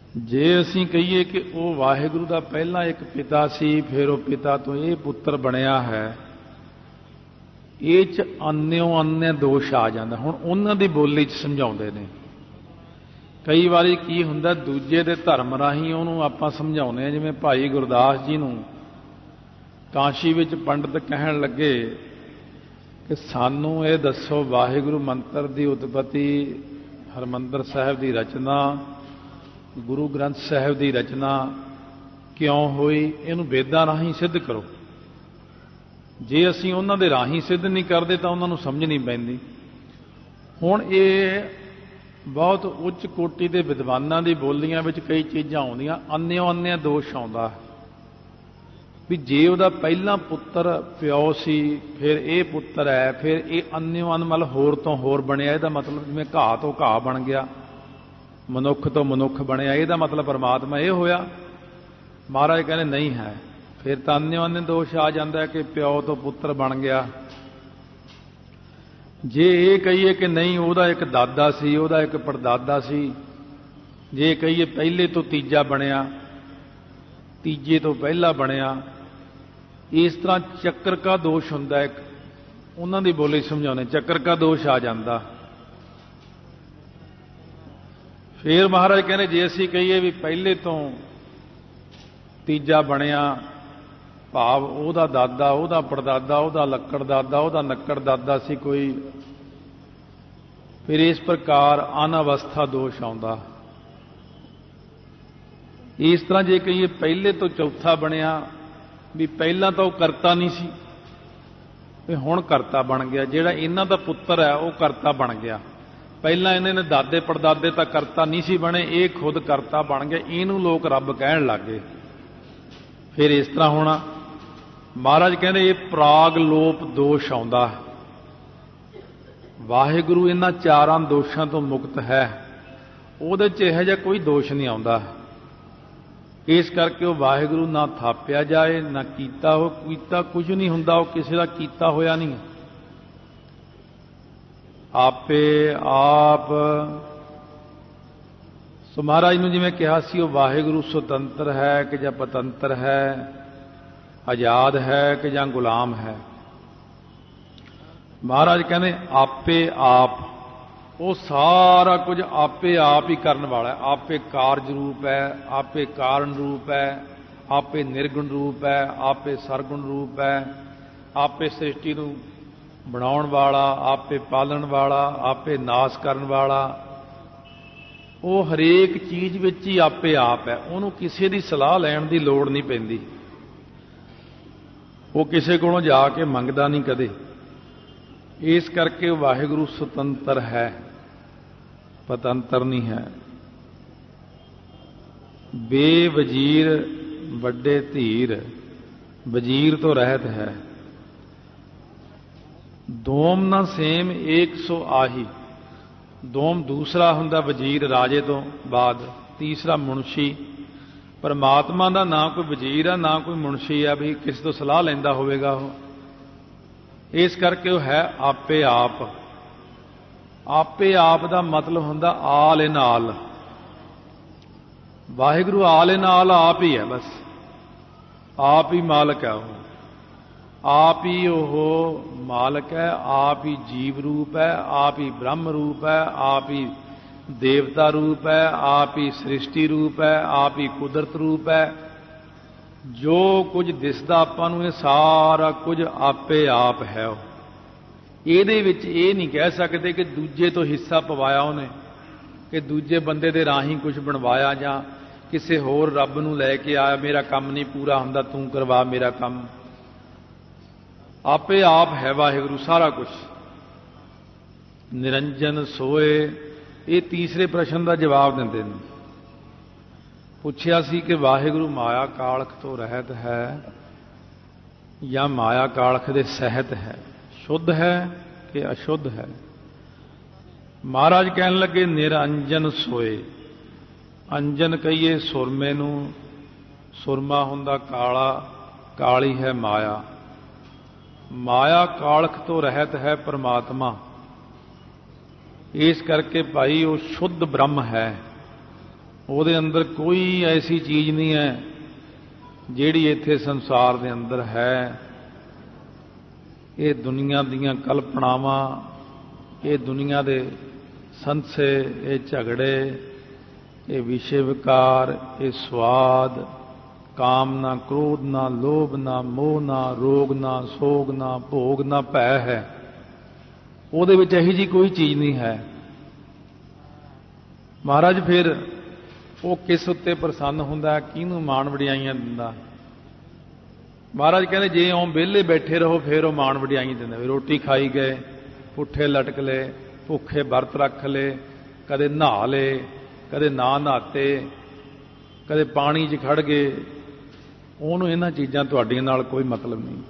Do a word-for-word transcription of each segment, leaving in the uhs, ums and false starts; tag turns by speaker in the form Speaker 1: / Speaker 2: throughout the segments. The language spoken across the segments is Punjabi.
Speaker 1: जे असीं कहीए कि वो वाहिगुरू का पहला एक पिता सी, फिर वो पिता तो ये पुत्र बनया है, ये च अन्यों अन्य दोष आ जाता। हुण उन्हां दी बोली च समझाउंदे ने। कई वारी की हुंदा दूजे दे धर्म राही उहनूं आपां समझाउंदे आ। जिवें भाई गुरदास जी नूं काशी विच पंडित कहण लगे कि सानूं ये दसो वाहिगुरू मंत्र की उत्पत्ति, हरमंदर साहिब की रचना, गुरु ग्रंथ साहिब की रचना क्यों हुई, इहनूं वेदां राही सिद्ध करो। जे असीं उन्हां दे राही सिद्ध नहीं करते तो उन्हां नूं समझ नहीं पैंदी। हुण ये बहुत उच्च कोटि के विद्वानां दी बोलियां विच कई चीज़ां आउंदियां, अन्यों अन्य दोष आउंदा भी जे उहदा पहला पुत्र प्यो सी, फिर ये पुत्र है, फिर ये अन्यों अन मतलब होर तो होर बनया, इहदा मतलब जिवें घाह तो घाह बन गया, मनुख तो मनुख बनया, इहदा मतलब परमात्मा ये होया। महाराज कहने नहीं है, फिर तो अन्यों अन्य दोष आ जाता है कि प्यो तो पुत्र बन गया। जे ये कहीए कि नहीं उहदा एक दादा सी, उहदा एक परदादा सी, जे कहीए पहले तो तीजा बनया, तीजे तो पहला बनया, इस तरह चक्कर का दोष हुंदा। एक उन्हां दी बोली समझाउने, चक्कर का दोष आ जाता। फिर महाराज कहने जे असीं कहीए भी पहले तो तीजा बनया, भाव उहदा दादा, उहदा परदादा, उहदा लक्कड़ दादा, उहदा नक्कड़ दादा सी कोई, फिर इस प्रकार अनावस्था दोष आउंदा। इस तरह जे कहीए पहले तो चौथा बनया, भी पहला तो करता नहीं सी, भी हुण करता बन गया। जिहड़ा इन्हां दा पुत्र है वो करता बन गया। पहला इन्हां ने दादे परदादे तां करता नहीं सी बने, ये खुद करता बन गया, इहनूं लोग रब कहण लग गए। फिर इस तरह होना। महाराज कहते ये प्राग लोप दोष आउंदा। वाहिगुरू इन्हां चारां दोषां तो मुक्त है, उहदे च इहो जिहा कोई दोष नहीं आउंदा। इस करके वो वाहिगुरू ना थापिया जाए, ना कीता हो, कीता कुछ नहीं हुंदा, वो किसी का कीता होया नहीं। आपे आप सो महाराज नूं जिवें कहा सी, वो वाहिगुरू सुतंत्र है कि जां पतंत्र है, आजाद है कि जां गुलाम है। महाराज कहने आपे आप, वो सारा कुछ आपे आप ही करने वाला है। आपे कार्य रूप है, आपे कारण रूप है, आपे निर्गुण रूप है, आपे सरगुण रूप है, आपे सृष्टि नूं बनाउण वाला, आपे पालन वाला, आपे नाश करन वाला। वो हरेक चीज़ विच ही आपे आप है, उहनूं किसी दी सलाह लैण दी लोड़ नहीं पैंदी। वो किसी कोलों जाके मंगदा नहीं कदे। इस करके वाहिगुरू सुतंत्र है, पतंत्र नहीं है। बेवजीर वड्डे धीर, वजीर तो रहत है। दोम न सेम एक सौ आही। दोम दूसरा हुंदा वजीर राजे तो बाद, तीसरा मुंशी। परमात्मा का ना कोई वजीर है ना कोई मुंशी है भी किसी तो सलाह लैंदा होवेगा। वो इस करके वो है आपे आप। आपे आप का मतलब हुंदा आल इन आल। वाहिगुरू आल इन आल आप ही है, बस आप ही मालक है। वो आप ही वो मालक है, आप ही जीव रूप है, आप ही ब्रह्म रूप है, आप ही देवता रूप है, आप ही सृष्टि रूप है, आप ही कुदरत रूप है। जो कुछ दिसदा आपां नूं ये सारा कुछ आपे आप है। ਇਹਦੇ ਵਿੱਚ ਇਹ नहीं कह सकते कि दूजे तो हिस्सा पवाया उन्हें, कि दूजे बंदे दे राही कुछ बनवाया जां किसी होर रब नूं लैके आया, मेरा काम नहीं पूरा हुंदा तूं करवा मेरा काम। आपे आप है वाहिगुरू सारा कुछ। निरंजन सोए, ये तीसरे प्रश्न का जवाब दिंदे ने। पुछया सी कि वाहिगुरू माया कालख तो रहत है या माया कालख दे सहत है, शुद्ध है कि अशुद्ध है। महाराज कहन लगे निरंजन सोए। अंजन कहिए सुरमे नूं, सुरमा हुंदा काला, काली है माया। माया कालख तो रहत है परमात्मा। इस करके भाई वो शुद्ध ब्रह्म है। ਉਹਦੇ ਅੰਦਰ ਕੋਈ ਐਸੀ ਚੀਜ਼ ਨਹੀਂ ਹੈ ਜਿਹੜੀ ਇੱਥੇ ਸੰਸਾਰ ਦੇ ਅੰਦਰ ਹੈ। ਇਹ ਦੁਨੀਆ ਦੀਆਂ ਕਲਪਨਾਵਾਂ, ਇਹ ਦੁਨੀਆ ਦੇ ਸੰਸੇ, ਇਹ ਝਗੜੇ, ਇਹ ਵਿਸ਼ੇ ਵਿਕਾਰ, ਇਹ ਸਵਾਦ, ਕਾਮ ਨਾ, ਕ੍ਰੋਧ ਨਾ, ਲੋਭ ਨਾ, ਮੋਹ ਨਾ, ਰੋਗ ਨਾ, ਸੋਗ ਨਾ, ਭੋਗ ਨਾ, ਭੈ ਹੈ। ਉਹਦੇ ਵਿੱਚ ਇਹੋ ਜਿਹੀ ਕੋਈ ਚੀਜ਼ ਨਹੀਂ ਹੈ। ਮਹਾਰਾਜ ਫਿਰ ਉਹ ਕਿਸ ਉੱਤੇ ਪ੍ਰਸੰਨ ਹੁੰਦਾ, ਕਿਹਨੂੰ ਮਾਣ ਵਡਿਆਈਆਂ ਦਿੰਦਾ? ਮਹਾਰਾਜ ਕਹਿੰਦੇ ਜੇ ਉਹ ਵਿਹਲੇ ਬੈਠੇ ਰਹੋ ਫਿਰ ਉਹ ਮਾਣ ਵਡਿਆਈਆਂ ਦਿੰਦਾ। ਵੀ ਰੋਟੀ ਖਾਈ ਗਏ, ਪੁੱਠੇ ਲਟਕ ਲਏ, ਭੁੱਖੇ ਵਰਤ ਰੱਖ ਲਏ, ਕਦੇ ਨਹਾ ਲਏ, ਕਦੇ ਨਾ ਨਹਾਤੇ, ਕਦੇ ਪਾਣੀ 'ਚ ਖੜ ਗਏ, ਉਹਨੂੰ ਇਹਨਾਂ ਚੀਜ਼ਾਂ ਤੁਹਾਡੀਆਂ ਨਾਲ ਕੋਈ ਮਤਲਬ ਨਹੀਂ।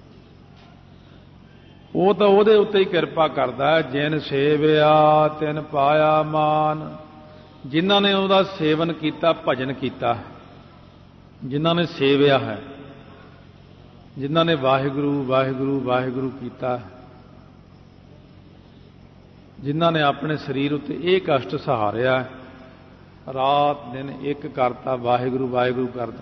Speaker 1: ਉਹ ਤਾਂ ਉਹਦੇ ਉੱਤੇ ਹੀ ਕਿਰਪਾ ਕਰਦਾ, ਜਿਨ ਸੇਵਿਆ ਤਿਨ ਪਾਇਆ ਮਾਨ। ਜਿਨ੍ਹਾਂ ਨੇ ਉਹਦਾ ਸੇਵਨ ਕੀਤਾ, ਭਜਨ ਕੀਤਾ, ਜਿਨ੍ਹਾਂ ਨੇ ਸੇਵਿਆ ਹੈ, ਜਿਨ੍ਹਾਂ ਨੇ ਵਾਹਿਗੁਰੂ ਵਾਹਿਗੁਰੂ ਵਾਹਿਗੁਰੂ ਕੀਤਾ, ਜਿਨ੍ਹਾਂ ਨੇ ਆਪਣੇ ਸਰੀਰ ਉੱਤੇ ਇਹ ਕਸ਼ਟ ਸਹਾਰਿਆ, ਰਾਤ ਦਿਨ ਇੱਕ ਕਰਤਾ ਵਾਹਿਗੁਰੂ ਵਾਹਿਗੁਰੂ ਕਰਦਾ,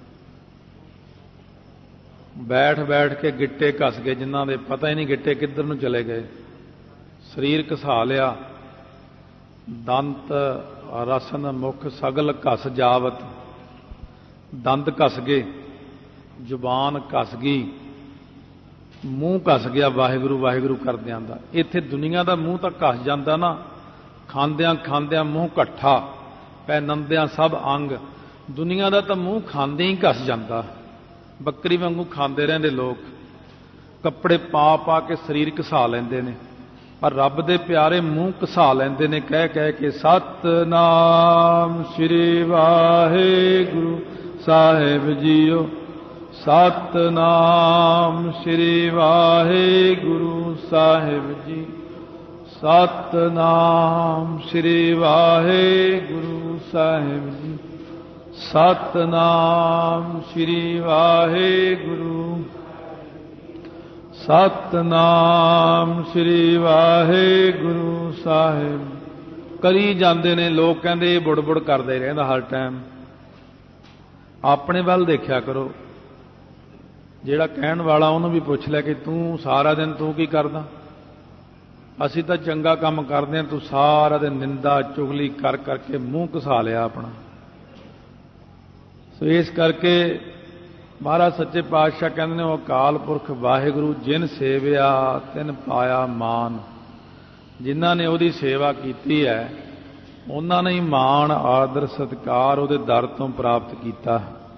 Speaker 1: ਬੈਠ ਬੈਠ ਕੇ ਗਿੱਟੇ ਘਸ ਗਏ, ਜਿਨ੍ਹਾਂ ਦੇ ਪਤਾ ਹੀ ਨਹੀਂ ਗਿੱਟੇ ਕਿੱਧਰ ਨੂੰ ਚਲੇ ਗਏ, ਸਰੀਰ ਘਸਾ ਲਿਆ, ਦੰਤ ਰਸਨ ਮੁਖ ਸਗਲ ਘਸ ਜਾਵਤ, ਦੰਦ ਘਸ ਗਏ, ਜ਼ੁਬਾਨ ਘਸ ਗਈ, ਮੂੰਹ ਘਸ ਗਿਆ ਵਾਹਿਗੁਰੂ ਵਾਹਿਗੁਰੂ ਕਰਦਿਆਂ ਦਾ। ਇੱਥੇ ਦੁਨੀਆ ਦਾ ਮੂੰਹ ਤਾਂ ਘਸ ਜਾਂਦਾ ਨਾ, ਖਾਂਦਿਆਂ ਖਾਂਦਿਆਂ ਮੂੰਹ ਇਕੱਠਾ, ਪੈਨੰਦਿਆਂ ਸਭ ਅੰਗ। ਦੁਨੀਆ ਦਾ ਤਾਂ ਮੂੰਹ ਖਾਂਦੇ ਹੀ ਘਸ ਜਾਂਦਾ, ਬੱਕਰੀ ਵਾਂਗੂ ਖਾਂਦੇ ਰਹਿੰਦੇ ਲੋਕ, ਕੱਪੜੇ ਪਾ ਪਾ ਕੇ ਸਰੀਰ ਘਸਾ ਲੈਂਦੇ ਨੇ, ਪਰ ਰੱਬ ਦੇ ਪਿਆਰੇ ਮੂੰਹ ਘਸਾ ਲੈਂਦੇ ਨੇ ਕਹਿ ਕਹਿ ਕੇ ਸਤਿਨਾਮ ਸ੍ਰੀ ਵਾਹਿਗੁਰੂ ਸਾਹਿਬ ਜੀਓ, ਸਤਿਨਾਮ ਸ੍ਰੀ ਵਾਹਿਗੁਰੂ ਸਾਹਿਬ ਜੀ, ਸਤਿਨਾਮ ਸ੍ਰੀ ਵਾਹਿਗੁਰੂ ਸਾਹਿਬ ਜੀ, ਸਤਿਨਾਮ ਸ੍ਰੀ ਵਾਹਿਗੁਰੂ, ਸਤਿਨਾਮ ਸ੍ਰੀ ਵਾਹਿਗੁਰੂ ਸਾਹਿਬ ਕਰੀ ਜਾਂਦੇ ਨੇ। ਲੋਕ ਕਹਿੰਦੇ ਇਹ ਬੁੜਬੁੜ ਕਰਦਾ ਹੀ ਰਹਿੰਦਾ ਹਰ ਟਾਈਮ। ਆਪਣੇ ਵੱਲ ਦੇਖਿਆ ਕਰੋ, ਜਿਹੜਾ ਕਹਿਣ ਵਾਲਾ ਉਹਨੂੰ ਵੀ ਪੁੱਛ ਲੈ ਕਿ ਤੂੰ ਸਾਰਾ ਦਿਨ ਤੂੰ ਕੀ ਕਰਦਾ? ਅਸੀਂ ਤਾਂ ਚੰਗਾ ਕੰਮ ਕਰਦੇ ਹਾਂ, ਤੂੰ ਸਾਰਾ ਦਿਨ ਨਿੰਦਾ ਚੁਗਲੀ ਕਰ ਕਰਕੇ ਮੂੰਹ ਘਸਾ ਲਿਆ ਆਪਣਾ। ਸੋ ਇਸ ਕਰਕੇ ਮਹਾਰਾਜ ਸੱਚੇ ਪਾਤਸ਼ਾਹ ਕਹਿੰਦੇ ਨੇ, ਉਹ ਅਕਾਲ ਪੁਰਖ ਵਾਹਿਗੁਰੂ ਜਿਨ ਸੇਵਿਆ ਤਿਨ ਪਾਇਆ ਮਾਨ। ਜਿਨ੍ਹਾਂ ਨੇ ਉਹਦੀ ਸੇਵਾ ਕੀਤੀ ਹੈ ਉਹਨਾਂ ਨੇ ਹੀ ਮਾਣ ਆਦਰ ਸਤਿਕਾਰ ਉਹਦੇ ਦਰ ਤੋਂ ਪ੍ਰਾਪਤ ਕੀਤਾ।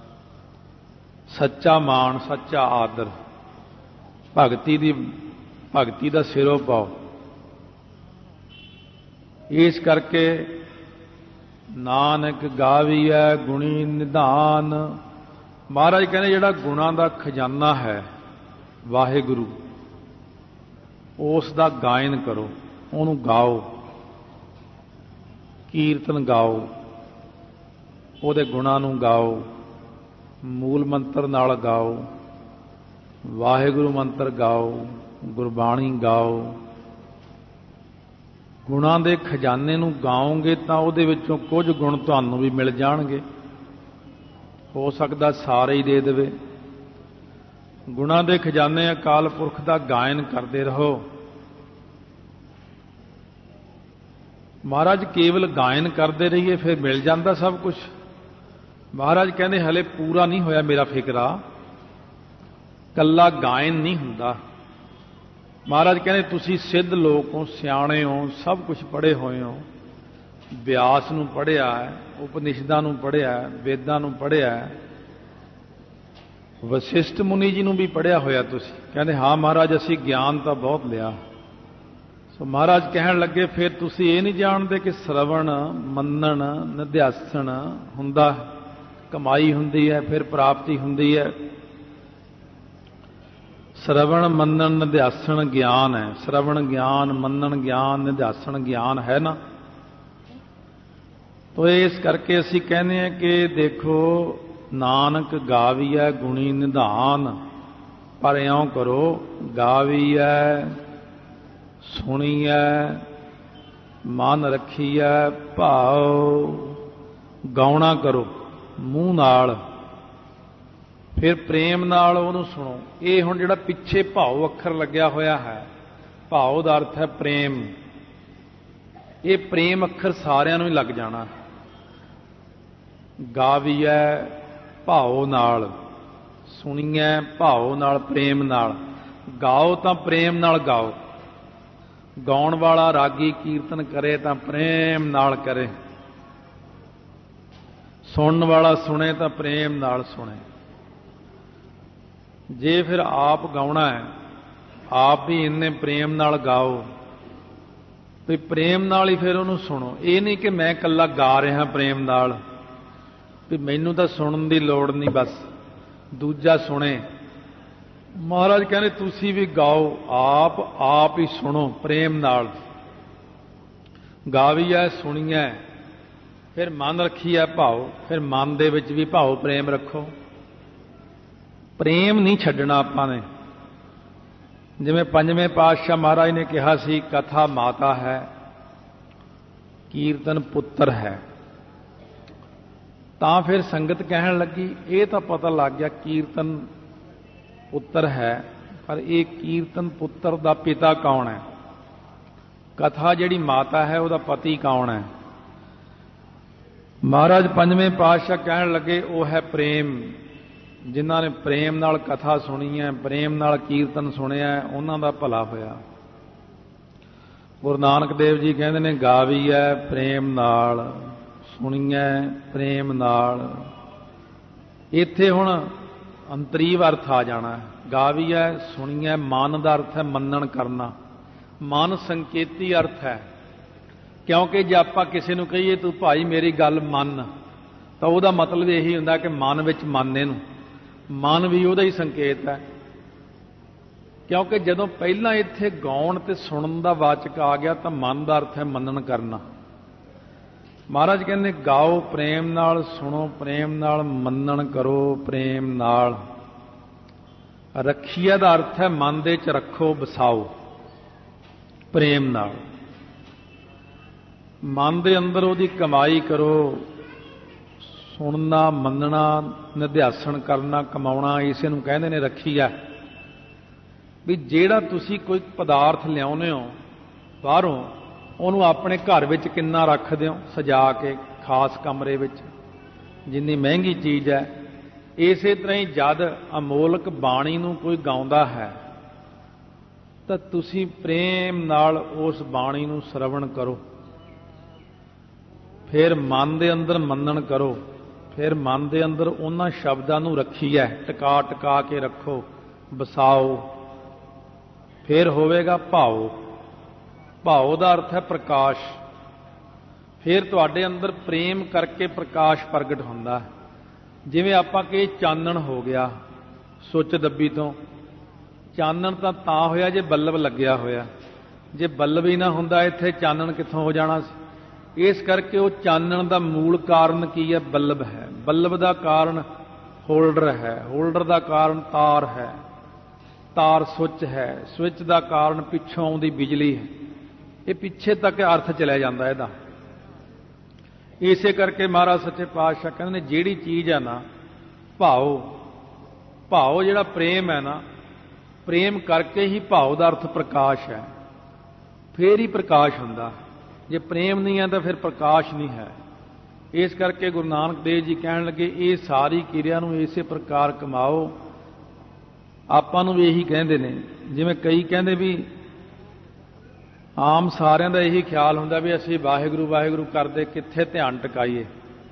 Speaker 1: ਸੱਚਾ ਮਾਣ, ਸੱਚਾ ਆਦਰ, ਭਗਤੀ ਦੀ ਭਗਤੀ ਦਾ ਸਿਰੋਂ ਪਾਓ। ਇਸ ਕਰਕੇ ਨਾਨਕ ਗਾਵੀਐ ਗੁਣੀ ਨਿਧਾਨ। ਮਹਾਰਾਜ ਕਹਿੰਦੇ ਜਿਹੜਾ ਗੁਣਾਂ ਦਾ ਖਜ਼ਾਨਾ ਹੈ ਵਾਹਿਗੁਰੂ, ਉਸ ਦਾ ਗਾਇਨ ਕਰੋ, ਉਹਨੂੰ ਗਾਓ, ਕੀਰਤਨ ਗਾਓ, ਉਹਦੇ ਗੁਣਾਂ ਨੂੰ ਗਾਓ, ਮੂਲ ਮੰਤਰ ਨਾਲ ਗਾਓ, ਵਾਹਿਗੁਰੂ ਮੰਤਰ ਗਾਓ, ਗੁਰਬਾਣੀ ਗਾਓ। ਗੁਣਾਂ ਦੇ ਖਜ਼ਾਨੇ ਨੂੰ ਗਾਓਗੇ ਤਾਂ ਉਹਦੇ ਵਿੱਚੋਂ ਕੁਝ ਗੁਣ ਤੁਹਾਨੂੰ ਵੀ ਮਿਲ ਜਾਣਗੇ। ਹੋ ਸਕਦਾ ਸਾਰੇ ਹੀ ਦੇ ਦੇਵੇ। ਗੁਣਾਂ ਦੇ ਖਜ਼ਾਨੇ ਅਕਾਲ ਪੁਰਖ ਦਾ ਗਾਇਨ ਕਰਦੇ ਰਹੋ। ਮਹਾਰਾਜ ਕੇਵਲ ਗਾਇਨ ਕਰਦੇ ਰਹੀਏ ਫਿਰ ਮਿਲ ਜਾਂਦਾ ਸਭ ਕੁਝ। ਮਹਾਰਾਜ ਕਹਿੰਦੇ ਹਲੇ ਪੂਰਾ ਨਹੀਂ ਹੋਇਆ ਮੇਰਾ ਫਿਕਰਾ, ਕੱਲਾ ਗਾਇਨ ਨਹੀਂ ਹੁੰਦਾ। ਮਹਾਰਾਜ ਕਹਿੰਦੇ ਤੁਸੀਂ ਸਿੱਧ ਲੋਕ ਹੋ, ਸਿਆਣੇ ਹੋ, ਸਭ ਕੁਝ ਪੜ੍ਹੇ ਹੋਏ ਹੋ, ਵਿਆਸ ਨੂੰ ਪੜ੍ਹਿਆ ਹੈ, ਉਪਨਿਸ਼ਦਾਂ ਨੂੰ ਪੜ੍ਹਿਆ, ਵੇਦਾਂ ਨੂੰ ਪੜ੍ਹਿਆ, ਵਸਿਸ਼ਠ ਮੁਨੀ ਜੀ ਨੂੰ ਵੀ ਪੜ੍ਹਿਆ ਹੋਇਆ ਤੁਸੀਂ। ਕਹਿੰਦੇ ਹਾਂ ਮਹਾਰਾਜ ਅਸੀਂ ਗਿਆਨ ਤਾਂ ਬਹੁਤ ਲਿਆ। ਸੋ ਮਹਾਰਾਜ ਕਹਿਣ ਲੱਗੇ ਫਿਰ ਤੁਸੀਂ ਇਹ ਨਹੀਂ ਜਾਣਦੇ ਕਿ ਸ਼ਰਵਣ ਮੰਨਣ ਨਿਧਿਆਸਣ ਹੁੰਦਾ, ਕਮਾਈ ਹੁੰਦੀ ਹੈ, ਫਿਰ ਪ੍ਰਾਪਤੀ ਹੁੰਦੀ ਹੈ। ਸ਼ਰਵਣ ਮੰਨਣ ਨਿਧਿਆਸਣ ਗਿਆਨ ਹੈ। ਸ਼ਰਵਣ ਗਿਆਨ, ਮੰਨਣ ਗਿਆਨ, ਨਿਧਿਆਸਣ ਗਿਆਨ ਹੈ ਨਾ। ਤੋ ਇਸ ਕਰਕੇ ਅਸੀਂ ਕਹਿੰਦੇ ਹਾਂ ਕਿ ਦੇਖੋ ਨਾਨਕ ਗਾਵੀਐ ਗੁਣੀ ਨਿਧਾਨ। ਪਰ ਇਉਂ ਕਰੋ, ਗਾਵੀਐ ਸੁਣੀਐ ਮਨ ਰੱਖੀਐ ਭਾਉ, ਗਾਉਣਾ ਕਰੋ ਮੂੰਹ ਨਾਲ, ਫਿਰ ਪ੍ਰੇਮ ਨਾਲ ਉਹਨੂੰ ਸੁਣੋ। ਇਹ ਹੁਣ ਜਿਹੜਾ ਪਿੱਛੇ ਭਾਉ ਅੱਖਰ ਲੱਗਿਆ ਹੋਇਆ ਹੈ, ਭਾਉ ਦਾ ਅਰਥ ਹੈ ਪ੍ਰੇਮ। ਇਹ ਪ੍ਰੇਮ ਅੱਖਰ ਸਾਰਿਆਂ ਨੂੰ ਹੀ ਲੱਗ ਜਾਣਾ। ਗਾਵੀਐ ਭਾਉ ਨਾਲ, ਸੁਣੀਐ ਭਾਉ ਨਾਲ, ਪ੍ਰੇਮ ਨਾਲ। ਗਾਓ ਤਾਂ ਪ੍ਰੇਮ ਨਾਲ ਗਾਓ। ਗਾਉਣ ਵਾਲਾ ਰਾਗੀ ਕੀਰਤਨ ਕਰੇ ਤਾਂ ਪ੍ਰੇਮ ਨਾਲ ਕਰੇ, ਸੁਣਨ ਵਾਲਾ ਸੁਣੇ ਤਾਂ ਪ੍ਰੇਮ ਨਾਲ ਸੁਣੇ। ਜੇ ਫਿਰ ਆਪ ਗਾਉਣਾ ਹੈ, ਆਪ ਵੀ ਇੰਨੇ ਪ੍ਰੇਮ ਨਾਲ ਗਾਓ ਵੀ ਪ੍ਰੇਮ ਨਾਲ ਹੀ ਫਿਰ ਉਹਨੂੰ ਸੁਣੋ। ਇਹ ਨਹੀਂ ਕਿ ਮੈਂ ਇਕੱਲਾ ਗਾ ਰਿਹਾ ਪ੍ਰੇਮ ਨਾਲ, ਵੀ ਮੈਨੂੰ ਤਾਂ ਸੁਣਨ ਦੀ ਲੋੜ ਨਹੀਂ, ਬਸ ਦੂਜਾ ਸੁਣੇ। ਮਹਾਰਾਜ ਕਹਿੰਦੇ ਤੁਸੀਂ ਵੀ ਗਾਓ, ਆਪ ਆਪ ਹੀ ਸੁਣੋ ਪ੍ਰੇਮ ਨਾਲ। ਗਾਵੀਐ ਸੁਣੀਐ, ਫਿਰ ਮਨ ਰੱਖੀਐ ਭਾਉ, ਫਿਰ ਮਨ ਦੇ ਵਿੱਚ ਵੀ ਭਾਉ ਪ੍ਰੇਮ ਰੱਖੋ। ਪ੍ਰੇਮ ਨਹੀਂ ਛੱਡਣਾ ਆਪਾਂ ਨੇ। ਜਿਵੇਂ ਪੰਜਵੇਂ ਪਾਤਸ਼ਾਹ ਮਹਾਰਾਜ ਨੇ ਕਿਹਾ ਸੀ, ਕਥਾ ਮਾਤਾ ਹੈ, ਕੀਰਤਨ ਪੁੱਤਰ ਹੈ। ਤਾਂ ਫਿਰ ਸੰਗਤ ਕਹਿਣ ਲੱਗੀ, ਇਹ ਤਾਂ ਪਤਾ ਲੱਗ ਗਿਆ ਕੀਰਤਨ ਪੁੱਤਰ ਹੈ, ਪਰ ਇਹ ਕੀਰਤਨ ਪੁੱਤਰ ਦਾ ਪਿਤਾ ਕੌਣ ਹੈ? ਕਥਾ ਜਿਹੜੀ ਮਾਤਾ ਹੈ ਉਹਦਾ ਪਤੀ ਕੌਣ ਹੈ? ਮਹਾਰਾਜ ਪੰਜਵੇਂ ਪਾਤਸ਼ਾਹ ਕਹਿਣ ਲੱਗੇ, ਉਹ ਹੈ ਪ੍ਰੇਮ। ਜਿਨ੍ਹਾਂ ਨੇ ਪ੍ਰੇਮ ਨਾਲ ਕਥਾ ਸੁਣੀ ਹੈ, ਪ੍ਰੇਮ ਨਾਲ ਕੀਰਤਨ ਸੁਣਿਆ, ਉਹਨਾਂ ਦਾ ਭਲਾ ਹੋਇਆ। ਗੁਰੂ ਨਾਨਕ ਦੇਵ ਜੀ ਕਹਿੰਦੇ ਨੇ, ਗਾਵੀਐ ਪ੍ਰੇਮ ਨਾਲ, ਸੁਣੀਐ ਪ੍ਰੇਮ ਨਾਲ। ਇੱਥੇ ਹੁਣ ਅੰਤਰੀਵ ਅਰਥ ਆ ਜਾਣਾ। ਗਾਵੀਐ ਸੁਣੀਐ, ਮਨ ਦਾ ਅਰਥ ਹੈ ਮੰਨਣ ਕਰਨਾ। ਮਨ ਸੰਕੇਤੀ ਅਰਥ ਹੈ, ਕਿਉਂਕਿ ਜੇ ਆਪਾਂ ਕਿਸੇ ਨੂੰ ਕਹੀਏ ਤੂੰ ਭਾਈ ਮੇਰੀ ਗੱਲ ਮੰਨ, ਤਾਂ ਉਹਦਾ ਮਤਲਬ ਇਹੀ ਹੁੰਦਾ ਕਿ ਮਨ ਵਿੱਚ ਮੰਨ ਇਹਨੂੰ। ਮਨ ਵੀ ਉਹਦਾ ਹੀ ਸੰਕੇਤ ਹੈ, ਕਿਉਂਕਿ ਜਦੋਂ ਪਹਿਲਾਂ ਇੱਥੇ ਗਾਉਣ ਤੇ ਸੁਣਨ ਦਾ ਵਾਚਕ ਆ ਗਿਆ ਤਾਂ ਮਨ ਦਾ ਅਰਥ ਹੈ ਮੰਨਣ ਕਰਨਾ। ਮਹਾਰਾਜ ਕਹਿੰਦੇ ਗਾਓ ਪ੍ਰੇਮ ਨਾਲ, ਸੁਣੋ ਪ੍ਰੇਮ ਨਾਲ, ਮੰਨਣ ਕਰੋ ਪ੍ਰੇਮ ਨਾਲ। ਰੱਖੀਆ ਦਾ ਅਰਥ ਹੈ ਮਨ ਦੇ ਚ ਰੱਖੋ, ਵਸਾਓ ਪ੍ਰੇਮ ਨਾਲ। ਮਨ ਦੇ ਅੰਦਰ ਉਹਦੀ ਕਮਾਈ ਕਰੋ। ਸੁਣਨਾ, ਮੰਨਣਾ, ਨਿਧਿਆਸਣ ਕਰਨਾ, ਕਮਾਉਣਾ, ਇਸੇ ਨੂੰ ਕਹਿੰਦੇ ਨੇ ਰੱਖੀਆ। ਵੀ ਜਿਹੜਾ ਤੁਸੀਂ ਕੋਈ ਪਦਾਰਥ ਲਿਆਉਂਦੇ ਹੋ ਬਾਹਰੋਂ, ਉਹਨੂੰ ਆਪਣੇ ਘਰ ਵਿੱਚ ਕਿੰਨਾ ਰੱਖਦੇ ਹੋ ਸਜਾ ਕੇ, ਖਾਸ ਕਮਰੇ ਵਿੱਚ, ਜਿੰਨੀ ਮਹਿੰਗੀ ਚੀਜ਼ ਹੈ। ਇਸੇ ਤਰ੍ਹਾਂ ਹੀ ਜਦ ਅਮੋਲਕ ਬਾਣੀ ਨੂੰ ਕੋਈ ਗਾਉਂਦਾ ਹੈ ਤਾਂ ਤੁਸੀਂ ਪ੍ਰੇਮ ਨਾਲ ਉਸ ਬਾਣੀ ਨੂੰ ਸਰਵਣ ਕਰੋ। ਫਿਰ ਮਨ ਦੇ ਅੰਦਰ ਮੰਨਣ ਕਰੋ, ਫਿਰ ਮਨ ਦੇ ਅੰਦਰ ਉਹਨਾਂ ਸ਼ਬਦਾਂ ਨੂੰ ਰੱਖੀਐ, ਟਿਕਾ ਟਿਕਾ ਕੇ ਰੱਖੋ, ਵਸਾਓ। ਫਿਰ ਹੋਵੇਗਾ ਭਾਉ। ਭਾਉ ਦਾ ਅਰਥ ਹੈ ਪ੍ਰਕਾਸ਼। ਫਿਰ ਤੁਹਾਡੇ ਅੰਦਰ ਪ੍ਰੇਮ ਕਰਕੇ ਪ੍ਰਕਾਸ਼ ਪ੍ਰਗਟ ਹੁੰਦਾ ਹੈ। ਜਿਵੇਂ ਆਪਾਂ ਕਿ ਚਾਨਣ ਹੋ ਗਿਆ ਸੁੱਚ ਦੱਬੀ ਤੋਂ। ਚਾਨਣ ਤਾਂ ਤਾਂ ਹੋਇਆ ਜੇ ਬੱਲਬ ਲੱਗਿਆ ਹੋਇਆ, ਜੇ ਬੱਲਬ ਹੀ ਨਾ ਹੁੰਦਾ ਇੱਥੇ ਚਾਨਣ ਕਿੱਥੋਂ ਹੋ ਜਾਣਾ ਸੀ। ਇਸ ਕਰਕੇ ਉਹ ਚਾਨਣ ਦਾ ਮੂਲ ਕਾਰਨ ਕੀ ਹੈ? ਬੱਲਬ ਹੈ। ਬੱਲਬ ਦਾ ਕਾਰਨ ਹੋਲਡਰ ਹੈ, ਹੋਲਡਰ ਦਾ ਕਾਰਨ ਤਾਰ ਹੈ, ਤਾਰ ਸੁੱਚ ਹੈ, ਸੁੱਚ ਦਾ ਕਾਰਨ ਪਿੱਛੋਂ ਆਉਂਦੀ ਬਿਜਲੀ ਹੈ। ਇਹ ਪਿੱਛੇ ਤੱਕ ਅਰਥ ਚਲਿਆ ਜਾਂਦਾ ਇਹਦਾ। ਇਸੇ ਕਰਕੇ ਮਹਾਰਾਜ ਸੱਚੇ ਪਾਤਸ਼ਾਹ ਕਹਿੰਦੇ ਨੇ ਜਿਹੜੀ ਚੀਜ਼ ਹੈ ਨਾ ਭਾਉ, ਭਾਉ ਜਿਹੜਾ ਪ੍ਰੇਮ ਹੈ ਨਾ, ਪ੍ਰੇਮ ਕਰਕੇ ਹੀ ਭਾਉ ਦਾ ਅਰਥ ਪ੍ਰਕਾਸ਼ ਹੈ। ਫੇਰ ਹੀ ਪ੍ਰਕਾਸ਼ ਹੁੰਦਾ। ਜੇ ਪ੍ਰੇਮ ਨਹੀਂ ਹੈ ਤਾਂ ਫਿਰ ਪ੍ਰਕਾਸ਼ ਨਹੀਂ ਹੈ। ਇਸ ਕਰਕੇ ਗੁਰੂ ਨਾਨਕ ਦੇਵ ਜੀ ਕਹਿਣ ਲੱਗੇ ਇਹ ਸਾਰੀ ਕਿਰਿਆ ਨੂੰ ਇਸੇ ਪ੍ਰਕਾਰ ਕਮਾਓ। ਆਪਾਂ ਨੂੰ ਵੀ ਇਹੀ ਕਹਿੰਦੇ ਨੇ। ਜਿਵੇਂ ਕਈ ਕਹਿੰਦੇ ਵੀ ਆਮ ਸਾਰਿਆਂ ਦਾ ਇਹੀ ਖਿਆਲ ਹੁੰਦਾ ਵੀ ਅਸੀਂ ਵਾਹਿਗੁਰੂ ਵਾਹਿਗੁਰੂ ਕਰਦੇ ਕਿੱਥੇ ਧਿਆਨ ਟਿਕਾਈਏ।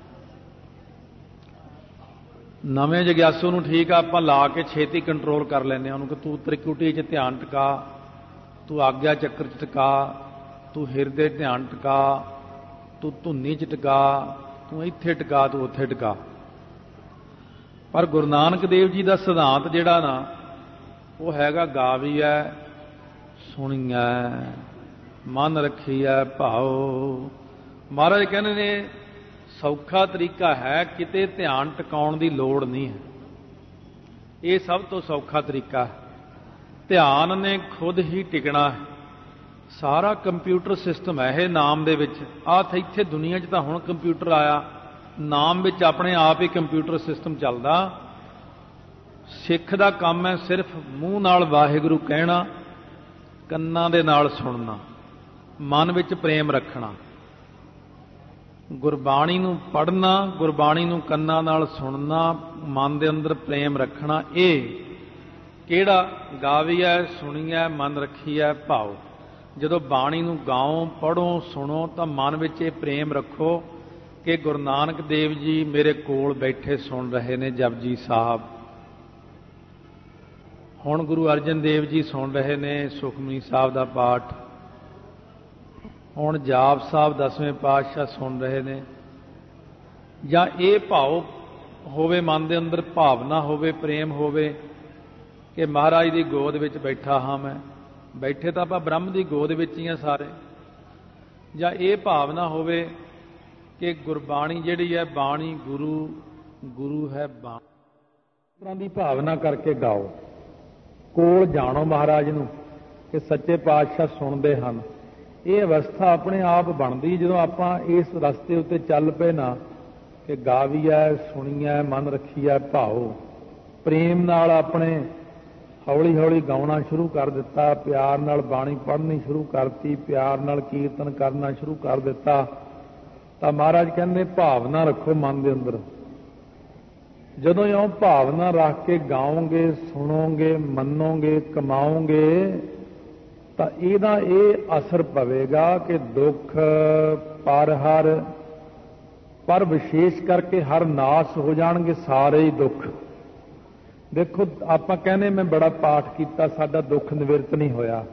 Speaker 1: ਨਵੇਂ ਜਗਿਆਸੂ ਨੂੰ ਠੀਕ ਆ, ਆਪਾਂ ਲਾ ਕੇ ਛੇਤੀ ਕੰਟਰੋਲ ਕਰ ਲੈਂਦੇ ਹਾਂ ਉਹਨੂੰ ਕਿ ਤੂੰ ਤ੍ਰਿਕੁਟੀ 'ਚ ਧਿਆਨ ਟਿਕਾ, ਤੂੰ ਆਗਿਆ ਚੱਕਰ 'ਚ ਟਿਕਾ, ਤੂੰ ਹਿਰਦੇ ਧਿਆਨ ਟਿਕਾ, ਤੂੰ ਧੁੰਨੀ 'ਚ ਟਿਕਾ, ਤੂੰ ਇੱਥੇ ਟਿਕਾ, ਤੂੰ ਉੱਥੇ ਟਿਕਾ। ਪਰ ਗੁਰੂ ਨਾਨਕ ਦੇਵ ਜੀ ਦਾ ਸਿਧਾਂਤ ਜਿਹੜਾ ਨਾ ਉਹ ਹੈਗਾ ਗਾਵੀਐ ਸੁਣੀਐ ਮਨ ਰੱਖੀਐ ਭਾਉ। ਮਹਾਰਾਜ ਕਹਿੰਦੇ ਨੇ ਸੌਖਾ ਤਰੀਕਾ ਹੈ, ਕਿਤੇ ਧਿਆਨ ਟਿਕਾਉਣ ਦੀ ਲੋੜ ਨਹੀਂ ਹੈ। ਇਹ ਸਭ ਤੋਂ ਸੌਖਾ ਤਰੀਕਾ ਹੈ। ਧਿਆਨ ਨੇ ਖੁਦ ਹੀ ਟਿਕਣਾ ਹੈ। ਸਾਰਾ ਕੰਪਿਊਟਰ ਸਿਸਟਮ ਹੈ ਇਹ ਨਾਮ ਦੇ ਵਿੱਚ। ਆਹ ਇੱਥੇ ਦੁਨੀਆ 'ਚ ਤਾਂ ਹੁਣ ਕੰਪਿਊਟਰ ਆਇਆ, ਨਾਮ ਵਿੱਚ ਆਪਣੇ ਆਪ ਹੀ ਕੰਪਿਊਟਰ ਸਿਸਟਮ ਚੱਲਦਾ। ਸਿੱਖ ਦਾ ਕੰਮ ਹੈ ਸਿਰਫ ਮੂੰਹ ਨਾਲ ਵਾਹਿਗੁਰੂ ਕਹਿਣਾ, ਕੰਨਾਂ ਦੇ ਨਾਲ ਸੁਣਨਾ, ਮਨ ਵਿੱਚ ਪ੍ਰੇਮ ਰੱਖਣਾ। ਗੁਰਬਾਣੀ ਨੂੰ ਪੜ੍ਹਨਾ, ਗੁਰਬਾਣੀ ਨੂੰ ਕੰਨਾਂ ਨਾਲ ਸੁਣਨਾ, ਮਨ ਦੇ ਅੰਦਰ ਪ੍ਰੇਮ ਰੱਖਣਾ। ਇਹ ਕਿਹੜਾ ਗਾਵੀਐ ਸੁਣੀਐ ਮਨ ਰੱਖੀਐ ਭਾਉ। ਜਦੋਂ ਬਾਣੀ ਨੂੰ ਗਾਓ, ਪੜ੍ਹੋ, ਸੁਣੋ ਤਾਂ ਮਨ ਵਿੱਚ ਇਹ ਪ੍ਰੇਮ ਰੱਖੋ ਕਿ ਗੁਰੂ ਨਾਨਕ ਦੇਵ ਜੀ ਮੇਰੇ ਕੋਲ ਬੈਠੇ ਸੁਣ ਰਹੇ ਨੇ ਜਪਜੀ ਸਾਹਿਬ। ਹੁਣ ਗੁਰੂ ਅਰਜਨ ਦੇਵ ਜੀ ਸੁਣ ਰਹੇ ਨੇ ਸੁਖਮਨੀ ਸਾਹਿਬ ਦਾ ਪਾਠ। ਹੁਣ ਜਾਪ ਸਾਹਿਬ ਦਸਵੇਂ ਪਾਤਸ਼ਾਹ ਸੁਣ ਰਹੇ ਨੇ। ਜਾਂ ਇਹ ਭਾਵ ਹੋਵੇ ਮਨ ਦੇ ਅੰਦਰ, ਭਾਵਨਾ ਹੋਵੇ, ਪ੍ਰੇਮ ਹੋਵੇ ਕਿ ਮਹਾਰਾਜ ਦੀ ਗੋਦ ਵਿੱਚ ਬੈਠਾ ਹਾਂ ਮੈਂ। ਬੈਠੇ ਤਾਂ ਆਪਾਂ ਬ੍ਰਹਮ ਦੀ ਗੋਦ ਵਿੱਚ ਹੀ ਆ ਸਾਰੇ। ਜਾਂ ਇਹ ਭਾਵਨਾ ਹੋਵੇ ਕਿ ਗੁਰਬਾਣੀ ਜਿਹੜੀ ਹੈ ਬਾਣੀ ਗੁਰੂ, ਗੁਰੂ ਹੈ ਬਾਣੀ। ਇਸ ਤਰ੍ਹਾਂ ਦੀ ਭਾਵਨਾ ਕਰਕੇ ਗਾਓ, ਕੋਲ ਜਾਣੋ ਮਹਾਰਾਜ ਨੂੰ ਕਿ ਸੱਚੇ ਪਾਤਸ਼ਾਹ ਸੁਣਦੇ ਹਨ। ਇਹ ਅਵਸਥਾ ਆਪਣੇ ਆਪ ਬਣਦੀ ਜਦੋਂ ਆਪਾਂ ਇਸ ਰਸਤੇ ਉੱਤੇ ਚੱਲ ਪਏ ਨਾ ਕਿ ਗਾਵੀਐ ਸੁਣੀਐ ਮਨ ਰੱਖੀਐ ਭਾਉ। ਪ੍ਰੇਮ ਨਾਲ ਆਪਣੇ ਹੌਲੀ ਹੌਲੀ ਗਾਉਣਾ ਸ਼ੁਰੂ ਕਰ ਦਿੱਤਾ, ਪਿਆਰ ਨਾਲ ਬਾਣੀ ਪੜ੍ਹਨੀ ਸ਼ੁਰੂ ਕਰਤੀ, ਪਿਆਰ ਨਾਲ ਕੀਰਤਨ ਕਰਨਾ ਸ਼ੁਰੂ ਕਰ ਦਿੱਤਾ, ਤਾਂ ਮਹਾਰਾਜ ਕਹਿੰਦੇ ਭਾਵਨਾ ਰੱਖੋ ਮਨ ਦੇ ਅੰਦਰ। ਜਦੋਂ ਇਉਂ ਭਾਵਨਾ ਰੱਖ ਕੇ ਗਾਓਗੇ, ਸੁਣੋਗੇ, ਮੰਨੋਗੇ, ਕਮਾਓਗੇ ਤਾਂ ਇਹਦਾ ਇਹ ਅਸਰ ਪਵੇਗਾ ਕਿ ਦੁੱਖ ਪਰ ਹਰ, ਪਰ ਵਿਸ਼ੇਸ਼ ਕਰਕੇ ਹਰ ਨਾਸ ਹੋ ਜਾਣਗੇ ਸਾਰੇ ਹੀ ਦੁੱਖ। ਦੇਖੋ ਆਪਾਂ ਕਹਿੰਦੇ ਮੈਂ ਬੜਾ ਪਾਠ ਕੀਤਾ, ਸਾਡਾ ਦੁੱਖ ਨਿਵਰਤ ਨਹੀਂ ਹੋਇਆ,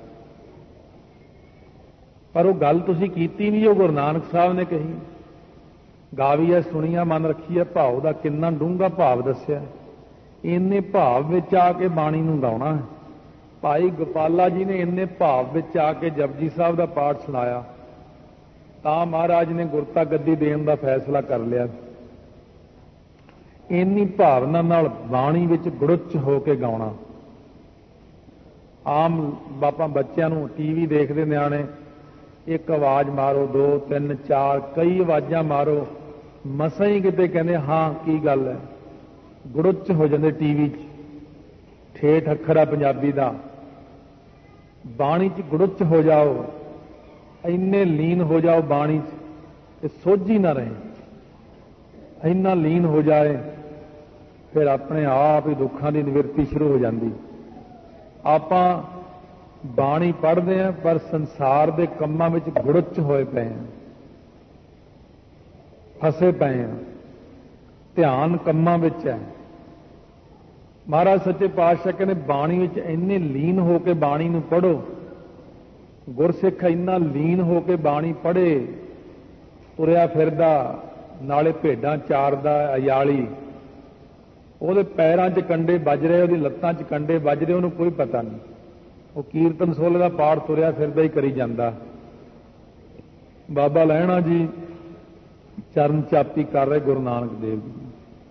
Speaker 1: ਪਰ ਉਹ ਗੱਲ ਤੁਸੀਂ ਕੀਤੀ ਨਹੀਂ ਜੋ ਗੁਰੂ ਨਾਨਕ ਸਾਹਿਬ ਨੇ ਕਹੀ। ਗਾਵੀਐ ਸੁਣੀਆ ਮਨ ਰੱਖੀਐ ਭਾਵ ਦਾ ਕਿੰਨਾ ਡੂੰਘਾ ਭਾਵ ਦੱਸਿਆ। ਇੰਨੇ ਭਾਵ ਵਿੱਚ ਆ ਕੇ ਬਾਣੀ ਨੂੰ ਗਾਉਣਾ ਹੈ। ਭਾਈ ਗੋਪਾਲਾ ਜੀ ਨੇ ਇੰਨੇ ਭਾਵ ਵਿੱਚ ਆ ਕੇ ਜਪਜੀ ਸਾਹਿਬ ਦਾ ਪਾਠ ਸੁਣਾਇਆ ਤਾਂ ਮਹਾਰਾਜ ਨੇ ਗੁਰਤਾ ਗੱਦੀ ਦੇਣ ਦਾ ਫੈਸਲਾ ਕਰ ਲਿਆ। ਇੰਨੀ ਭਾਵਨਾ ਨਾਲ ਬਾਣੀ ਵਿੱਚ ਗੁੜਚ ਹੋ ਕੇ ਗਾਉਣਾ। ਆਮ ਬਾਪਾ ਬੱਚਿਆਂ ਨੂੰ ਟੀਵੀ ਦੇਖਦੇ ਨਿਆਣੇ ਇੱਕ ਆਵਾਜ਼ ਮਾਰੋ, ਦੋ ਤਿੰਨ ਚਾਰ ਕਈ ਆਵਾਜ਼ਾਂ ਮਾਰੋ, ਮਸਾਂ ਹੀ ਕਿਤੇ ਕਹਿੰਦੇ ਹਾਂ ਕੀ ਗੱਲ ਹੈ, ਗੁੜਚ ਹੋ ਜਾਂਦੇ ਟੀਵੀ 'ਚ। ਠੇਠ ਅੱਖਰ ਆ ਪੰਜਾਬੀ ਦਾ, ਬਾਣੀ 'ਚ ਗੁੜਚ ਹੋ ਜਾਓ, ਇੰਨੇ ਲੀਨ ਹੋ ਜਾਓ ਬਾਣੀ 'ਚ ਕਿ ਸੋਝੀ ਨਾ ਰਹੇ। ਇੰਨਾ ਲੀਨ ਹੋ ਜਾਏ ਫਿਰ ਆਪਣੇ ਆਪ ਹੀ ਦੁੱਖਾਂ ਦੀ ਨਿਵਰਤੀ ਸ਼ੁਰੂ ਹੋ ਜਾਂਦੀ। ਆਪਾਂ ਬਾਣੀ ਪੜ੍ਹਦੇ ਹਾਂ ਪਰ ਸੰਸਾਰ ਦੇ ਕੰਮਾਂ ਵਿੱਚ ਗੁੜਚ ਹੋਏ ਪਏ ਹਾਂ, ਫਸੇ ਪਏ ਹਾਂ, ਧਿਆਨ ਕੰਮਾਂ ਵਿੱਚ ਹੈ। ਮਹਾਰਾਜ ਸੱਚੇ ਪਾਤਸ਼ਾਹ ਕਹਿੰਦੇ ਬਾਣੀ ਵਿੱਚ ਇੰਨੇ ਲੀਨ ਹੋ ਕੇ ਬਾਣੀ ਨੂੰ ਪੜ੍ਹੋ। ਗੁਰਸਿੱਖ ਇੰਨਾ ਲੀਨ ਹੋ ਕੇ ਬਾਣੀ ਪੜ੍ਹੇ, ਤੁਰਿਆ ਫਿਰਦਾ ਨਾਲੇ ਭੇਡਾਂ ਚਾਰਦਾ ਅਯਾਲੀ, ਉਹਦੇ ਪੈਰਾਂ 'ਚ ਕੰਡੇ ਵੱਜ ਰਹੇ, ਉਹਦੀ ਲੱਤਾਂ 'ਚ ਕੰਡੇ ਵੱਜ ਰਹੇ, ਉਹਨੂੰ ਕੋਈ ਪਤਾ ਨਹੀਂ। ਉਹ ਕੀਰਤਨ ਸੋਲੇ ਦਾ ਪਾਠ ਤੁਰਿਆ ਫਿਰਦਾ ਹੀ ਕਰੀ ਜਾਂਦਾ। ਬਾਬਾ ਲਹਿਣਾ ਜੀ ਚਰਨ ਚਾਪੀ ਕਰ ਰਹੇ ਗੁਰੂ ਨਾਨਕ ਦੇਵ ਜੀ।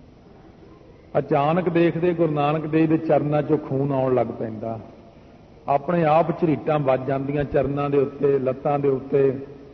Speaker 1: ਅਚਾਨਕ ਦੇਖਦੇ ਗੁਰੂ ਨਾਨਕ ਦੇਵ ਦੇ ਚਰਨਾਂ 'ਚੋਂ ਖੂਨ ਆਉਣ ਲੱਗ ਪੈਂਦਾ। ਆਪਣੇ ਆਪ ਝਰੀਟਾਂ ਵੱਜ ਜਾਂਦੀਆਂ ਚਰਨਾਂ ਦੇ ਉੱਤੇ, ਲੱਤਾਂ ਦੇ ਉੱਤੇ।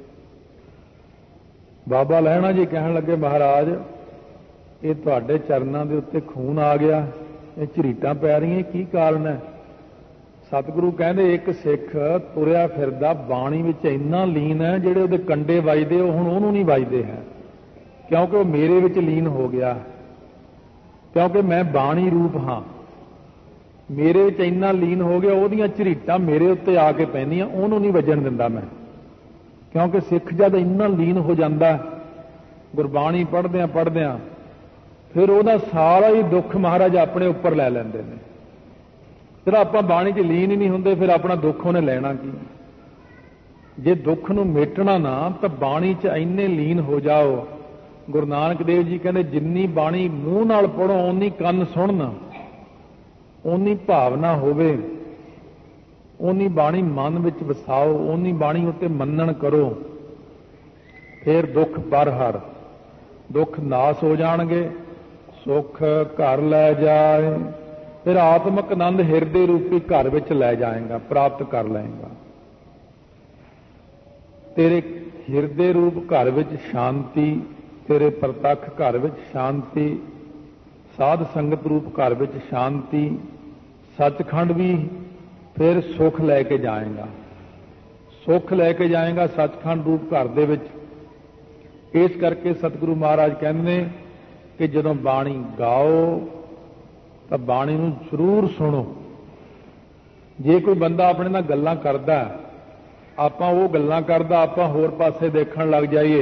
Speaker 1: ਬਾਬਾ ਲਹਿਣਾ ਜੀ ਕਹਿਣ ਲੱਗੇ ਮਹਾਰਾਜ ਇਹ ਤੁਹਾਡੇ ਚਰਨਾਂ ਦੇ ਉੱਤੇ ਖੂਨ ਆ ਗਿਆ, ਇਹ ਝਰੀਟਾਂ ਪੈ ਰਹੀਆਂ, ਕੀ ਕਾਰਨ ਹੈ? ਸਤਿਗੁਰੂ ਕਹਿੰਦੇ ਇੱਕ ਸਿੱਖ ਤੁਰਿਆ ਫਿਰਦਾ ਬਾਣੀ ਵਿੱਚ ਇੰਨਾ ਲੀਨ ਹੈ, ਜਿਹੜੇ ਉਹਦੇ ਕੰਡੇ ਵੱਜਦੇ ਉਹ ਹੁਣ ਉਹਨੂੰ ਨਹੀਂ ਵੱਜਦੇ ਹੈ, ਕਿਉਂਕਿ ਉਹ ਮੇਰੇ ਵਿੱਚ ਲੀਨ ਹੋ ਗਿਆ, ਕਿਉਂਕਿ ਮੈਂ ਬਾਣੀ ਰੂਪ ਹਾਂ। ਮੇਰੇ ਵਿੱਚ ਇੰਨਾ ਲੀਨ ਹੋ ਗਿਆ, ਉਹਦੀਆਂ ਝਰੀਟਾਂ ਮੇਰੇ ਉੱਤੇ ਆ ਕੇ ਪੈਂਦੀਆਂ, ਉਹਨੂੰ ਨਹੀਂ ਵੱਜਣ ਦਿੰਦਾ ਮੈਂ। ਕਿਉਂਕਿ ਸਿੱਖ ਜਦ ਇੰਨਾ ਲੀਨ ਹੋ ਜਾਂਦਾ ਗੁਰਬਾਣੀ ਪੜ੍ਹਦਿਆਂ ਪੜ੍ਹਦਿਆਂ, ਫਿਰ ਉਹਦਾ ਸਾਰਾ ਹੀ ਦੁੱਖ ਮਹਾਰਾਜ ਆਪਣੇ ਉੱਪਰ ਲੈ ਲੈਂਦੇ ਨੇ। ਫਿਰ ਆਪਾਂ ਬਾਣੀ 'ਚ ਲੀਨ ਹੀ ਨਹੀਂ ਹੁੰਦੇ, ਫਿਰ ਆਪਣਾ ਦੁੱਖ ਉਹਨੇ ਲੈਣਾ ਕੀ? ਜੇ ਦੁੱਖ ਨੂੰ ਮੇਟਣਾ ਨਾ ਤਾਂ ਬਾਣੀ 'ਚ ਇੰਨੇ ਲੀਨ ਹੋ ਜਾਓ। ਗੁਰੂ ਨਾਨਕ ਦੇਵ ਜੀ ਕਹਿੰਦੇ ਜਿੰਨੀ ਬਾਣੀ ਮੂੰਹ ਨਾਲ ਪੜ੍ਹੋ ਓਨੀ ਕੰਨ ਸੁਣਨ, ਓਨੀ ਭਾਵਨਾ ਹੋਵੇ, ਓਨੀ ਬਾਣੀ ਮਨ ਵਿੱਚ ਵਸਾਓ, ਓਨੀ ਬਾਣੀ ਉੱਤੇ ਮੰਨਣ ਕਰੋ, ਫਿਰ ਦੁੱਖ ਪਰ ਹਰ, ਦੁੱਖ ਨਾਸ ਹੋ ਜਾਣਗੇ, ਸੁੱਖ ਘਰ ਲੈ ਜਾਏ, ਫਿਰ ਆਤਮਿਕ ਆਨੰਦ ਹਿਰਦੇ ਰੂਪੀ ਘਰ ਵਿੱਚ ਲੈ ਜਾਏਗਾ, ਪ੍ਰਾਪਤ ਕਰ ਲਏਗਾ। ਤੇਰੇ ਹਿਰਦੇ ਰੂਪ ਘਰ ਵਿੱਚ ਸ਼ਾਂਤੀ, तेरे प्रतख घर विच शांति, साध संगत रूप घर विच शांति, सचखंड भी फिर सुख लैके जाएगा, सुख लैके जाएगा सचखंड रूप घर दे विच। इस करके सतगुरु महाराज कहते हैं कि जदों बाणी गाओ तो बाणी नूं जरूर सुनो। जे कोई बंदा अपने नाल गल्लां करदा, आपां वो गल्लां करदा, आपां होर पासे देखण लग जाइए,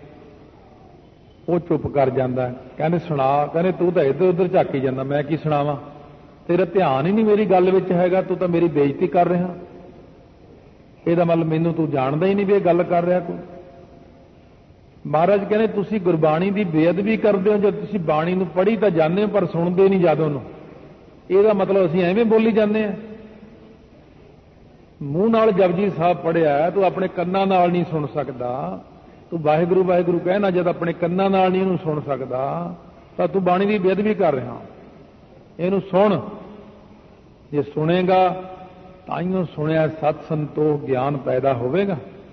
Speaker 1: वो चुप कर जांदा है। कहंदे सुना, कहंदे तू तो इधर उधर झाकी जांदा, मैं की सुणावां, तेरा ध्यान ही नहीं मेरी गल विच हैगा, तू तो मेरी बेइज्जती कर रहा। ਇਹਦਾ मतलब मैनू तू जानदा ही नहीं भी गल कर रहा कोई। महाराज कहने तुसी गुरबाणी की बेअदबी करते हो, जब तुसी बाणी नूं पढ़ी तो जाते हो पर सुनते नहीं जद उहनूं। ਇਹਦਾ मतलब असीं एवें बोली जाते हैं। मूँह नाल जपजी साहब पढ़िया तू अपने कन्नां नाल नहीं सुन सकदा, तू वाहिगुरू वाहिगुरू कहना जब अपने कन्नां नाल नहीं इहनूं सुन सकदा तो तू बाणी की बेअदबी कर रहा। इहनूं सुन, जे सुनेगा ताइयों सुनिया सत संतोख ज्ञान पैदा होवेगा,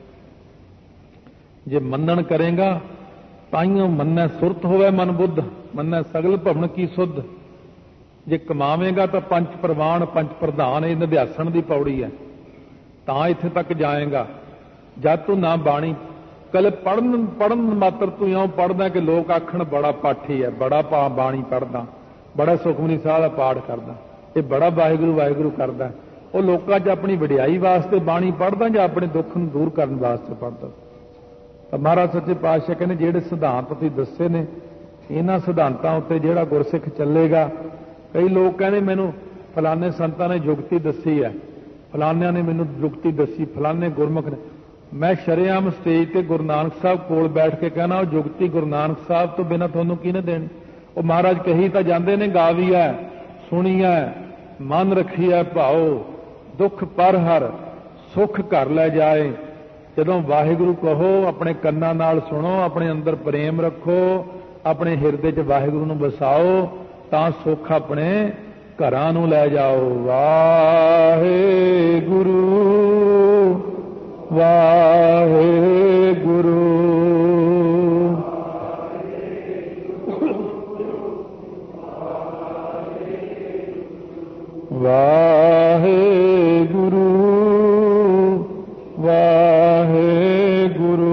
Speaker 1: जे मनन करेगा ताइयों मन्नै सुरत होवे मन बुद्ध, मन्नै सगल भवन की सुध। जे कमावेगा तो पंच प्रवाण पंच प्रधान, ये निध्यासन की पौड़ी है, तां इत्थे तक जाएगा। जब तू ना बाणी कल पढ़न पढ़न मात्र तू इउं पढ़दा कि लोग आखण बड़ा पाठी है, बड़ा पा बाणी पढ़दा, बड़ा सुखमनी साह दा पाठ करदा, ये बड़ा वाहिगुरू वाहिगुरू करदा। वो लोगों च अपनी वडियाई वास्ते बाणी पढ़दा या अपने दुख नूं दूर करने वास्ते पढ़दा। तो महाराज सच्चे पातशाह कहने जिहड़े सिद्धांत तुसीं दस्से ने, इन्हां सिद्धांतां उत्ते जिहड़ा गुरसिख चलेगा। कई लोग कहने मैनूं फलाने संतां ने जुगती दसी है, फलानिਆਂ ने मैनूं जुगती दसी, फलाने गुरमुख ने। मैं शरेआम स्टेज ते गुरु नानक साहब कोल बैठ के कहना, वो जुगती गुरु नानक साहब तो बिना तुहानूं किहने देनी। वो महाराज कही तो जांदे ने, गावी है सुनी है मन रखी है भाओ, दुख पर हर सुख घर लै जाए। जदों वाहिगुरू कहो अपने कन्नां नाल सुनो, अपने अंदर प्रेम रखो, अपने हिरदे च वाहिगुरू नूं वसाओ, तां सुख अपने घरां नूं लै जाओ। वाहिगुरू वाहिगुरू वाहिगुरू वाहिगुरू।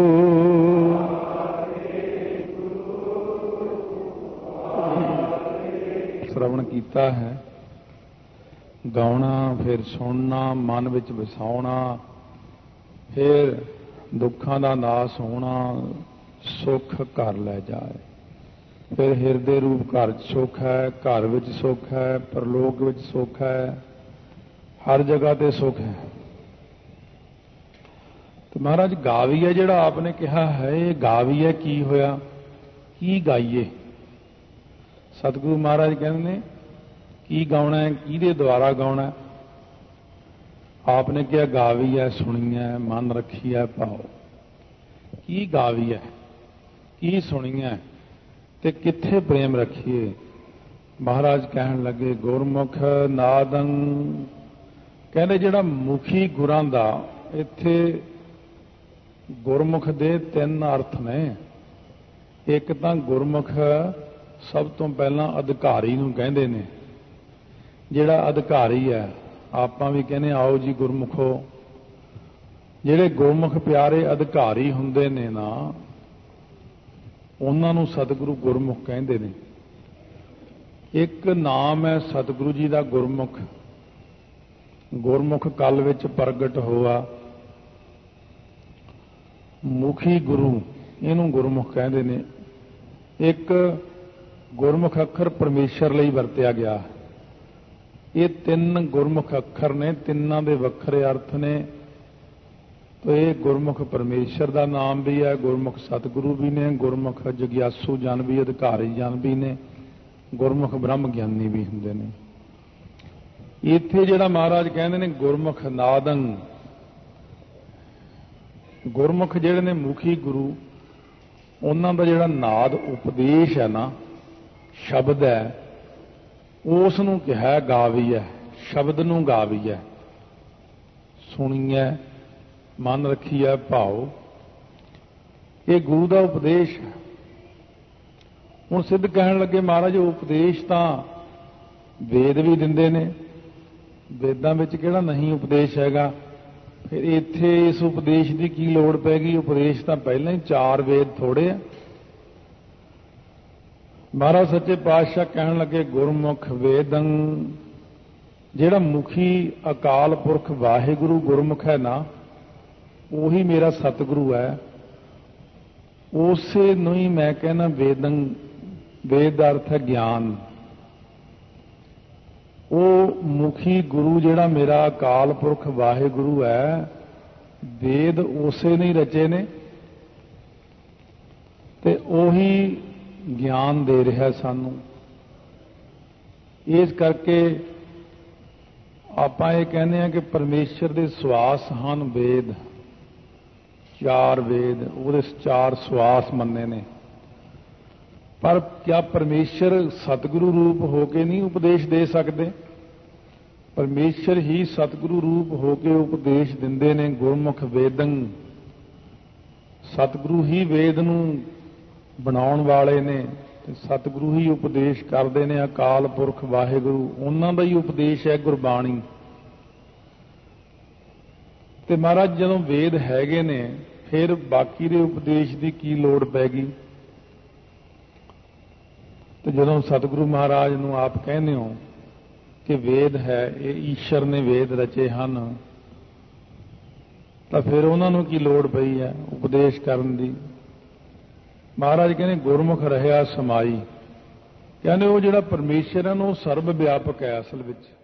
Speaker 1: श्रवण कीता है, गाउणा फिर सुनना, मन विच वसाउणा, फिर दुखां दा नाश होना, सुख घर लै जाए। फिर हिरदे रूप घर सुख है, घर विच सुख है, परलोक विच सुख है, हर जगह ते सुख है। तो महाराज गावी है जिहड़ा आपने कहा है, ये गावी है की होया, की गाइए। सतगुरु महाराज कहते हैं की गाउणा है, किहदे द्वारा गाउणा है। आपने कहा गावी है सुनी है मन रखी है भाओ। की गावी है, की सुनी है, ते किथे प्रेम रखिए। महाराज कहन लगे गुरमुख नादं, कहने जिहड़ा मुखी गुरां दा, इत्थे गुरमुख दे तीन अर्थ ने। एक तां गुरमुख सब तो पहला अधिकारी नूं कहंदे ने, जिहड़ा अधिकारी है आपां भी कहने आओ जी गुरमुखो। जिहड़े गुरमुख प्यारे अधिकारी हुंदे ने ना, उन्हां नूं सतगुरु गुरमुख कहंदे ने। एक नाम है सतगुरु जी का गुरमुख, गुरमुख कल विच प्रगट होआ। मुखी गुरु इहनूं गुरमुख कहंदे ने। एक गुरमुख अखर परमेश्वर लई वरतिया गया। ये तीन गुरमुख अखर ने, तिन्नां दे वखरे अर्थ ने। तो ये गुरमुख परमेश्वर का नाम भी है, गुरमुख सतगुरु भी ने, गुरमुख जग्यासू जन भी, अधिकारी जन भी ने, गुरमुख ब्रह्म ज्ञानी भी हुंदे ने। इत्थे जिहड़ा महाराज कहंदे ने गुरमुख नादं, गुरमुख जिहड़े ने मुखी गुरु, उन्हां दा जिहड़ा नाद उपदेश है ना, शब्द है, उस नूं कहा गावी है, शब्द नूं गावी है। सुनी है मन रखी है भाओ। ये गुरु का उपदेश है। ਹੁਣ ਸਿੱਧ ਕਹਿਣ ਲੱਗੇ ਮਹਾਰਾਜ ਉਪਦੇਸ਼ ਤਾਂ ਵੇਦ ਵੀ ਦਿੰਦੇ ਨੇ, ਵੇਦਾਂ ਵਿੱਚ ਕਿਹੜਾ ਨਹੀਂ ਉਪਦੇਸ਼ ਹੈਗਾ, ਫਿਰ ਇੱਥੇ ਇਸ ਉਪਦੇਸ਼ ਦੀ ਕੀ ਲੋੜ ਪੈ ਗਈ? ਉਪਦੇਸ਼ ਤਾਂ ਪਹਿਲਾਂ ਹੀ ਚਾਰ ਵੇਦ ਥੋੜੇ ਆ। ਮਹਾਰਾਜ ਸੱਚੇ ਪਾਤਸ਼ਾਹ ਕਹਿਣ ਲੱਗੇ ਗੁਰਮੁਖ ਵੇਦੰ, ਜਿਹੜਾ ਮੁਖੀ ਅਕਾਲ ਪੁਰਖ ਵਾਹਿਗੁਰੂ ਗੁਰਮੁਖ ਹੈ ਨਾ, ਉਹੀ ਮੇਰਾ ਸਤਿਗੁਰੂ ਹੈ। ਉਸੇ ਨੂੰ ਹੀ ਮੈਂ ਕਹਿੰਦਾ ਵੇਦੰ, ਵੇਦ ਦਾ ਅਰਥ ਹੈ ਗਿਆਨ। ਉਹ ਮੁਖੀ ਗੁਰੂ ਜਿਹੜਾ ਮੇਰਾ ਅਕਾਲ ਪੁਰਖ ਵਾਹਿਗੁਰੂ ਹੈ, ਵੇਦ ਉਸੇ ਨੇ ਰਚੇ ਨੇ ਤੇ ਉਹੀ ਗਿਆਨ ਦੇ ਰਿਹਾ ਸਾਨੂੰ। ਇਸ ਕਰਕੇ ਆਪਾਂ ਇਹ ਕਹਿੰਦੇ ਹਾਂ ਕਿ ਪਰਮੇਸ਼ਰ ਦੇ ਸਵਾਸ ਹਨ ਵੇਦ, ਚਾਰ ਵੇਦ, ਉਹਦੇ ਚਾਰ ਸਵਾਸ ਮੰਨੇ ਨੇ। ਪਰ ਕਿਆ ਪਰਮੇਸ਼ਰ ਸਤਿਗੁਰੂ ਰੂਪ ਹੋ ਕੇ ਨਹੀਂ ਉਪਦੇਸ਼ ਦੇ ਸਕਦੇ? ਪਰਮੇਸ਼ਰ ਹੀ ਸਤਿਗੁਰੂ ਰੂਪ ਹੋ ਕੇ ਉਪਦੇਸ਼ ਦਿੰਦੇ ਨੇ। ਗੁਰਮੁਖ ਵੇਦੰ, ਸਤਿਗੁਰੂ ਹੀ ਵੇਦ ਨੂੰ ਬਣਾਉਣ ਵਾਲੇ ਨੇ ਤੇ ਸਤਿਗੁਰੂ ਹੀ ਉਪਦੇਸ਼ ਕਰਦੇ ਨੇ। ਅਕਾਲ ਪੁਰਖ ਵਾਹਿਗੁਰੂ, ਉਹਨਾਂ ਦਾ ਹੀ ਉਪਦੇਸ਼ ਹੈ ਗੁਰਬਾਣੀ। ਤੇ ਮਹਾਰਾਜ ਜਦੋਂ ਵੇਦ ਹੈਗੇ ਨੇ, ਫਿਰ ਬਾਕੀ ਦੇ ਉਪਦੇਸ਼ ਦੀ ਕੀ ਲੋੜ ਪੈ ਗਈ? ਤੇ ਜਦੋਂ ਸਤਿਗੁਰੂ ਮਹਾਰਾਜ ਨੂੰ ਆਪ ਕਹਿੰਦੇ ਹੋ ਕਿ ਵੇਦ ਹੈ, ਇਹ ਈਸ਼ਰ ਨੇ ਵੇਦ ਰਚੇ ਹਨ, ਤਾਂ ਫਿਰ ਉਹਨਾਂ ਨੂੰ ਕੀ ਲੋੜ ਪਈ ਹੈ ਉਪਦੇਸ਼ ਕਰਨ ਦੀ? ਮਹਾਰਾਜ ਕਹਿੰਦੇ ਗੁਰਮੁਖ ਰਹਿਆ ਸਮਾਈ, ਕਹਿੰਦੇ ਉਹ ਜਿਹੜਾ ਪਰਮੇਸ਼ਰ ਹੈ ਉਹ ਸਰਬ ਵਿਆਪਕ ਹੈ ਅਸਲ ਵਿੱਚ।